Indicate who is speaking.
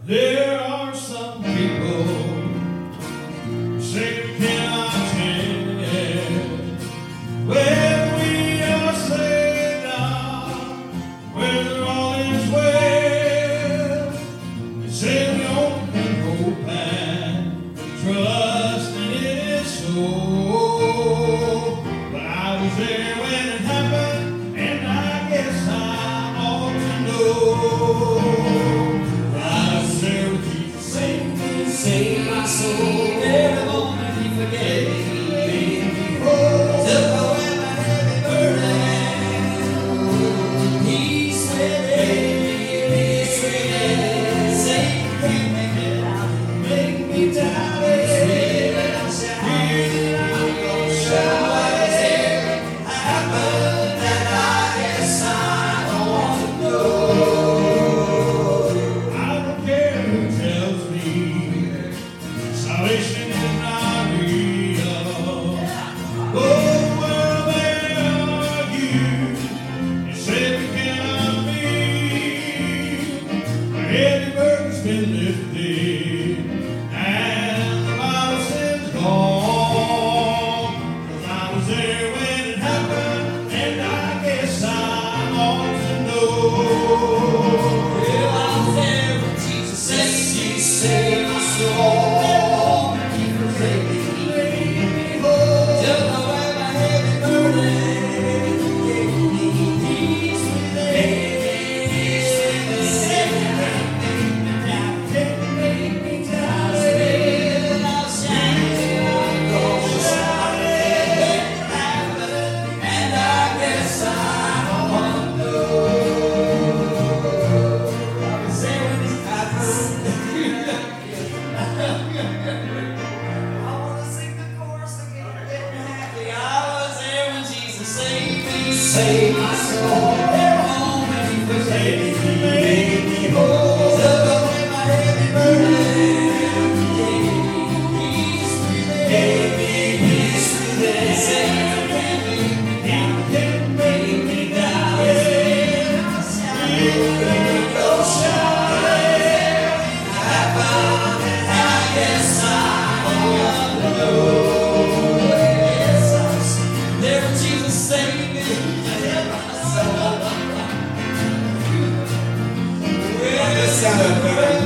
Speaker 1: There are some people say we cannot stand when we are saved now, whether all is well. They say we only can hope and trust, and it is so. But I was there when it happened, and I guess I ought to know.
Speaker 2: Save my soul. Every moment He forgave me. Took away my heavy burden. Peace within, peace within. Save me, make it out, make me down. Hear that I shout. I was there, it happened, and I guess I don't want to know.
Speaker 1: I don't care who tells me salvation is not real. Oh, well, they argue and say we cannot be. My heavy burden's been lifted, and the Bible says gone. 'Cause I was there when it happened, and I guess I ought to know.
Speaker 2: Well, I was there when Jesus saved my soul. He forgave me. Took away my heavy burden. Gave me peace within. Peace within. Make me down. I'll shout it happened, and I guess I don't want to know. I was there when it happened. I wanna sing the chorus again, get me happy. I was there when Jesus saved me, saved my soul. Every moment He forgave me, made me whole. Took away my heavy burden, gave me peace within, gave me peace within. Saved me, can make me down. I'll shout it, go shout it. Happened, and I guess I want to know. Yes, I was there when Jesus saved me. Well,